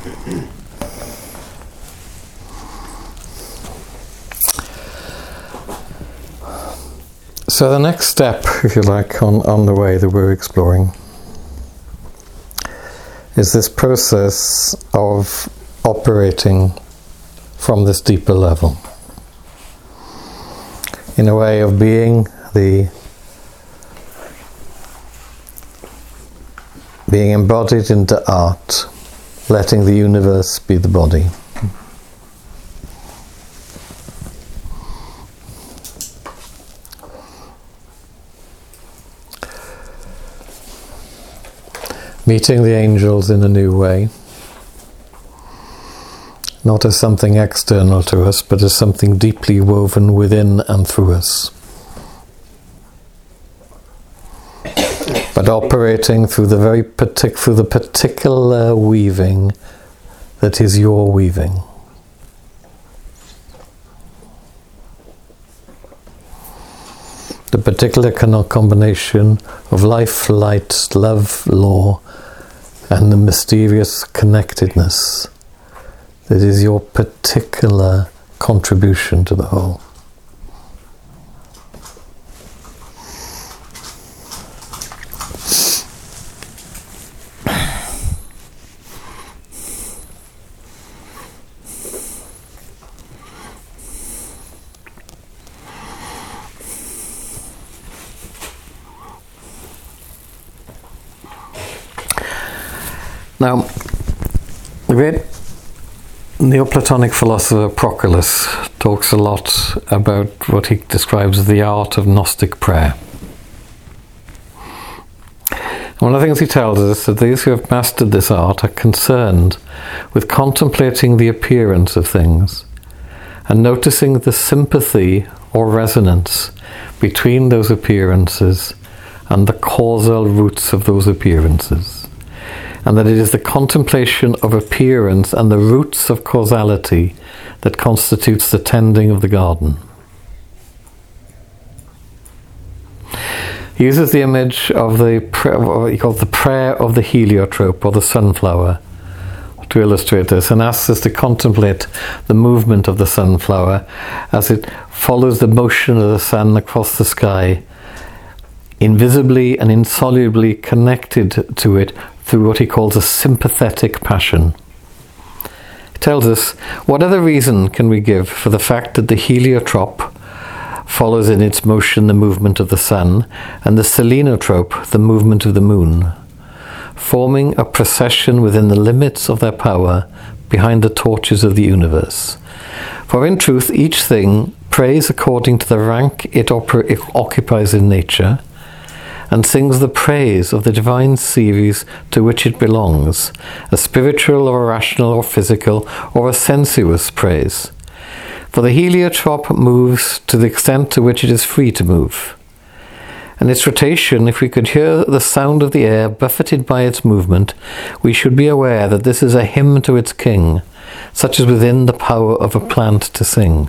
So the next step, if you like, on the way that we're exploring is this process of operating from this deeper level, in a way of being embodied into art, letting the universe be the body. Meeting the angels in a new way, not as something external to us, but as something deeply woven within and through us. But operating through the particular weaving that is your weaving. The particular combination of life, light, love, law, and the mysterious connectedness that is your particular contribution to the whole. Now, the great Neoplatonic philosopher Proclus talks a lot about what he describes as the art of Gnostic prayer. And one of the things he tells us is that those who have mastered this art are concerned with contemplating the appearance of things and noticing the sympathy or resonance between those appearances and the causal roots of those appearances. And that it is the contemplation of appearance and the roots of causality that constitutes the tending of the garden. He uses the image of what he calls the prayer of the heliotrope, or the sunflower, to illustrate this, and asks us to contemplate the movement of the sunflower as it follows the motion of the sun across the sky, invisibly and insolubly connected to it through what he calls a sympathetic passion. He tells us, what other reason can we give for the fact that the heliotrope follows in its motion the movement of the sun, and the selenotrope the movement of the moon, forming a procession within the limits of their power behind the torches of the universe? For in truth, each thing prays according to the rank it occupies in nature, and sings the praise of the divine series to which it belongs, a spiritual or a rational or physical or a sensuous praise. For the heliotrope moves to the extent to which it is free to move. And its rotation, if we could hear the sound of the air buffeted by its movement, we should be aware that this is a hymn to its king, such as within the power of a plant to sing.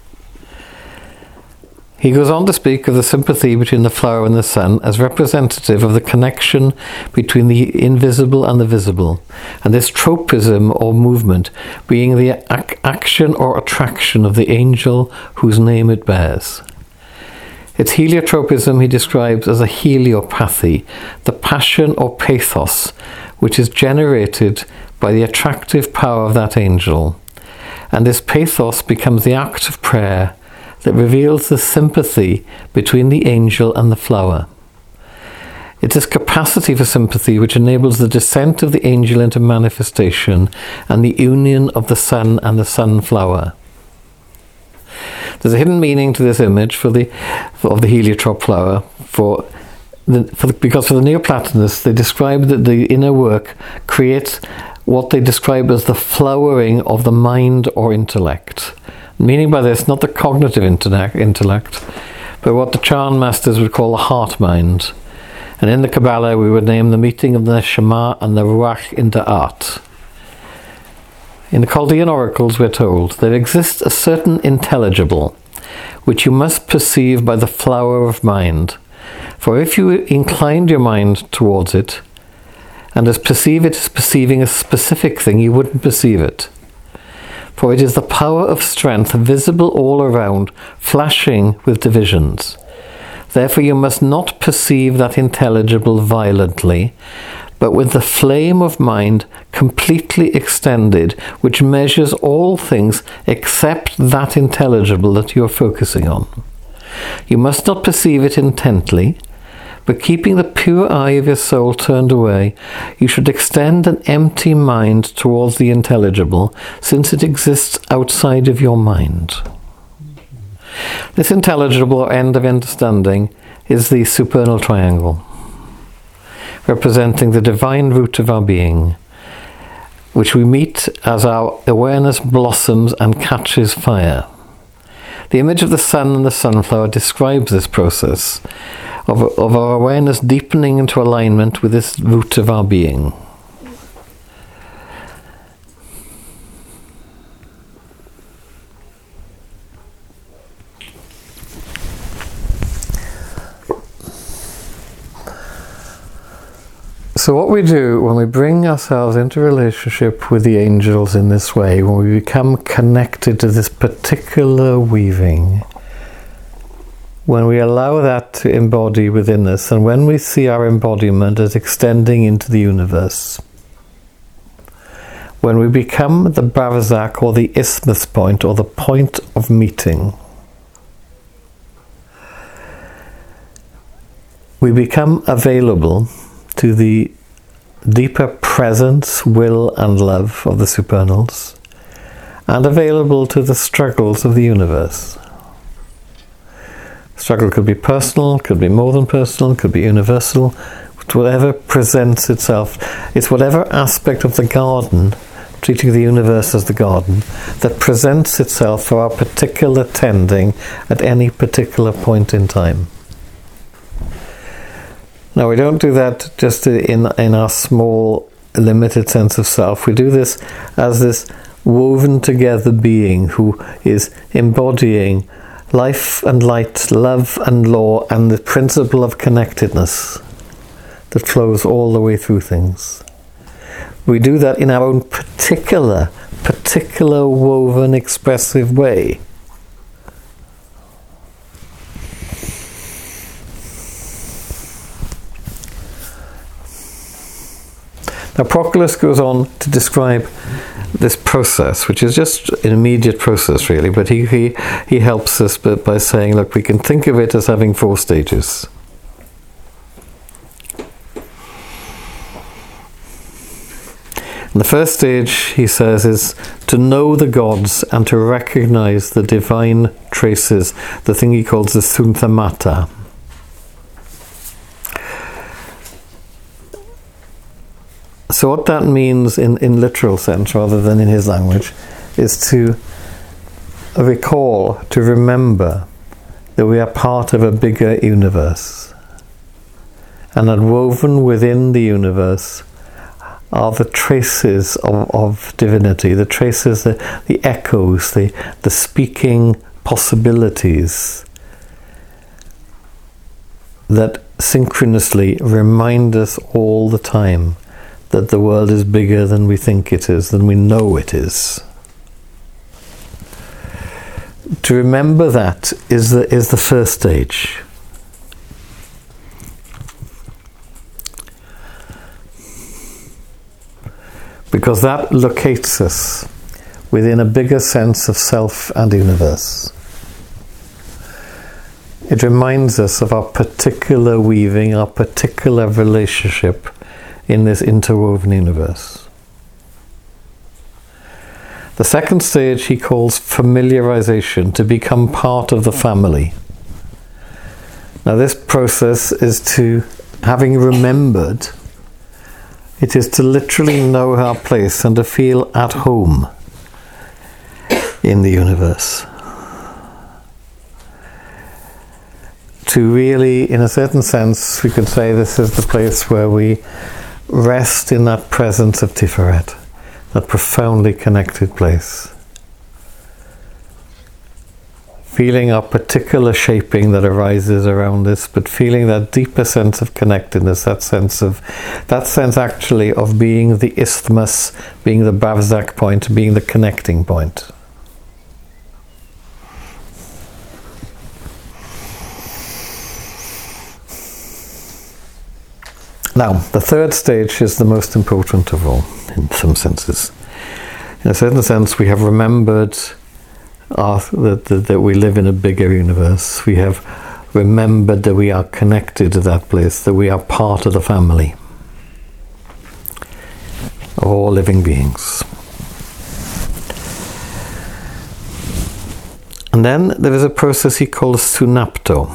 He goes on to speak of the sympathy between the flower and the sun as representative of the connection between the invisible and the visible, and this tropism or movement being the action or attraction of the angel whose name it bears. Its heliotropism he describes as a heliopathy, the passion or pathos which is generated by the attractive power of that angel, and this pathos becomes the act of prayer that reveals the sympathy between the angel and the flower. It's this capacity for sympathy which enables the descent of the angel into manifestation and the union of the sun and the sunflower. There's a hidden meaning to this image of the heliotrope flower, because for the Neoplatonists they describe that the inner work creates what they describe as the flowering of the mind or intellect. Meaning by this, not the cognitive intellect, but what the Chan masters would call the heart mind. And in the Kabbalah, we would name the meeting of the Neshama and the Ruach into art. In the Chaldean oracles, we're told there exists a certain intelligible, which you must perceive by the flower of mind. For if you inclined your mind towards it, and as perceive it as perceiving a specific thing, you wouldn't perceive it. For it is the power of strength visible all around, flashing with divisions. Therefore you must not perceive that intelligible violently, but with the flame of mind completely extended, which measures all things except that intelligible that you are focusing on. You must not perceive it intently, but keeping the pure eye of your soul turned away, you should extend an empty mind towards the intelligible, since it exists outside of your mind. This intelligible or end of understanding is the supernal triangle, representing the divine root of our being, which we meet as our awareness blossoms and catches fire. The image of the sun and the sunflower describes this process of our awareness deepening into alignment with this root of our being. So what we do when we bring ourselves into relationship with the angels in this way, when we become connected to this particular weaving, when we allow that to embody within us, and when we see our embodiment as extending into the universe, when we become the barzak or the isthmus point or the point of meeting, we become available to the deeper presence, will and love of the supernals, and available to the struggles of the universe. Struggle could be personal, could be more than personal, could be universal. Whatever presents itself, it's whatever aspect of the garden, treating the universe as the garden, that presents itself for our particular tending at any particular point in time. Now, we don't do that just in our small, limited sense of self. We do this as this woven together being who is embodying life and light, love and law, and the principle of connectedness that flows all the way through things. We do that in our own particular woven, expressive way. Now Proclus goes on to describe this process, which is just an immediate process really, but he helps us by saying, look, we can think of it as having 4 stages. And the first stage, he says, is to know the gods and to recognize the divine traces, the thing he calls the Sunthamata. So what that means in literal sense, rather than in his language, is to recall, to remember that we are part of a bigger universe, and that woven within the universe are the traces of divinity, the traces, the echoes, the speaking possibilities that synchronously remind us all the time that the world is bigger than we think it is, than we know it is. To remember that is the first stage. Because that locates us within a bigger sense of self and universe. It reminds us of our particular weaving, our particular relationship in this interwoven universe. The second stage he calls familiarization, to become part of the family. Now this process is to, having remembered, it is to literally know our place and to feel at home in the universe. To really, in a certain sense, we could say this is the place where we rest in that presence of Tiferet, that profoundly connected place. feeling our particular shaping that arises around this, but feeling that deeper sense of connectedness, that sense actually of being the isthmus, being the Bhavsak point, being the connecting point. Now, the third stage is the most important of all, in some senses. In a certain sense, we have remembered that we live in a bigger universe. We have remembered that we are connected to that place, that we are part of the family of all living beings. And then there is a process he calls sunapto,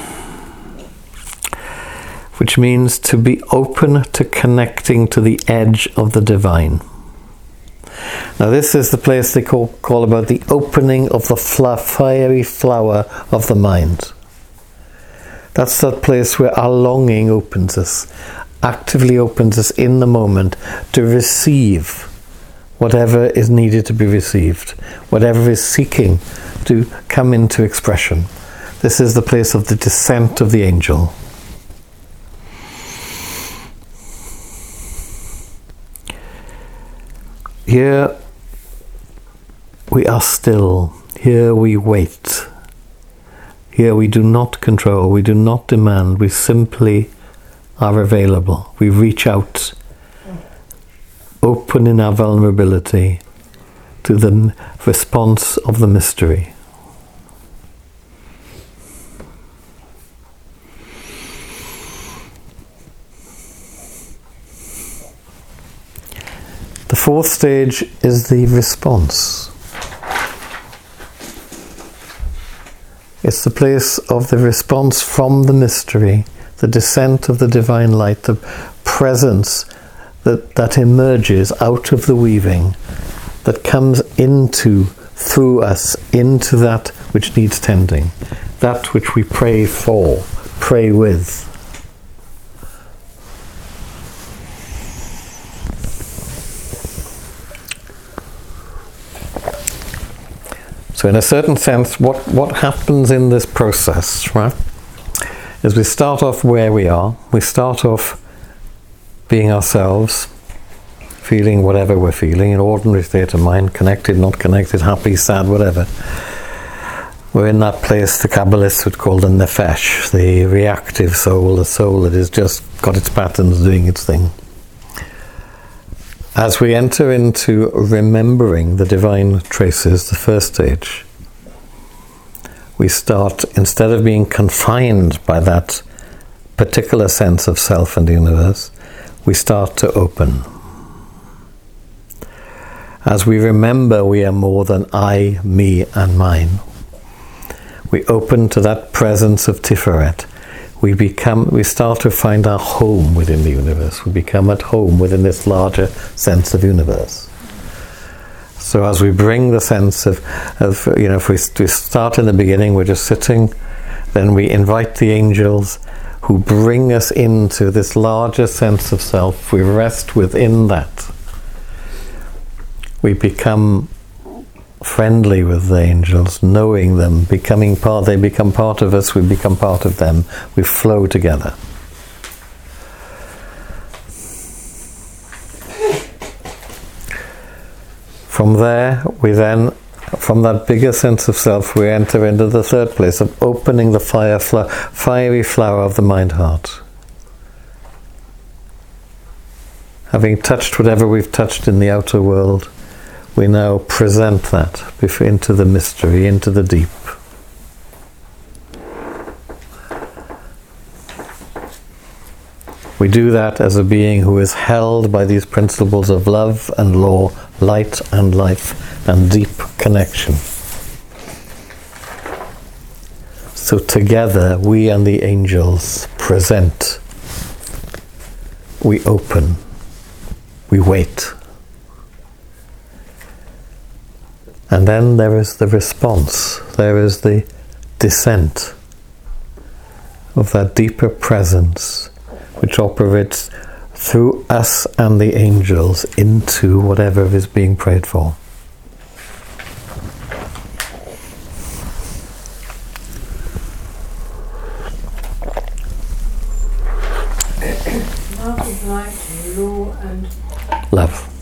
which means to be open to connecting to the edge of the divine. Now this is the place they call about the opening of the fiery flower of the mind. That's that place where our longing opens us, actively opens us in the moment to receive whatever is needed to be received, whatever is seeking to come into expression. This is the place of the descent of the angel. Here we are still, here we wait, here we do not control, we do not demand, we simply are available. We reach out, open in our vulnerability to the response of the mystery. The fourth stage is the response. It's the place of the response from the mystery, the descent of the divine light, the presence that emerges out of the weaving, that comes through us, into that which needs tending, that which we pray for, pray with. So in a certain sense, what happens in this process, right, is we start off where we are. We start off being ourselves, feeling whatever we're feeling, an ordinary state of mind, connected, not connected, happy, sad, whatever. We're in that place the Kabbalists would call the nefesh, the reactive soul, the soul that has just got its patterns doing its thing. As we enter into remembering the divine traces, the first stage, we start, instead of being confined by that particular sense of self and universe, we start to open. As we remember we are more than I, me and mine, we open to that presence of Tiferet. We start to find our home within the universe. We become at home within this larger sense of universe. So as we bring the sense of if we start in the beginning, we're just sitting, then we invite the angels who bring us into this larger sense of self. We rest within that. We become friendly with the angels, knowing them, they become part of us, we become part of them, we flow together. From there, from that bigger sense of self, we enter into the third place of opening the fiery flower of the mind-heart. Having touched whatever we've touched in the outer world, we now present that into the mystery, into the deep. We do that as a being who is held by these principles of love and law, light and life, and deep connection. So together, we and the angels present. We open. We wait. And then there is the response, there is the descent of that deeper presence which operates through us and the angels into whatever is being prayed for. Path of light, law and love.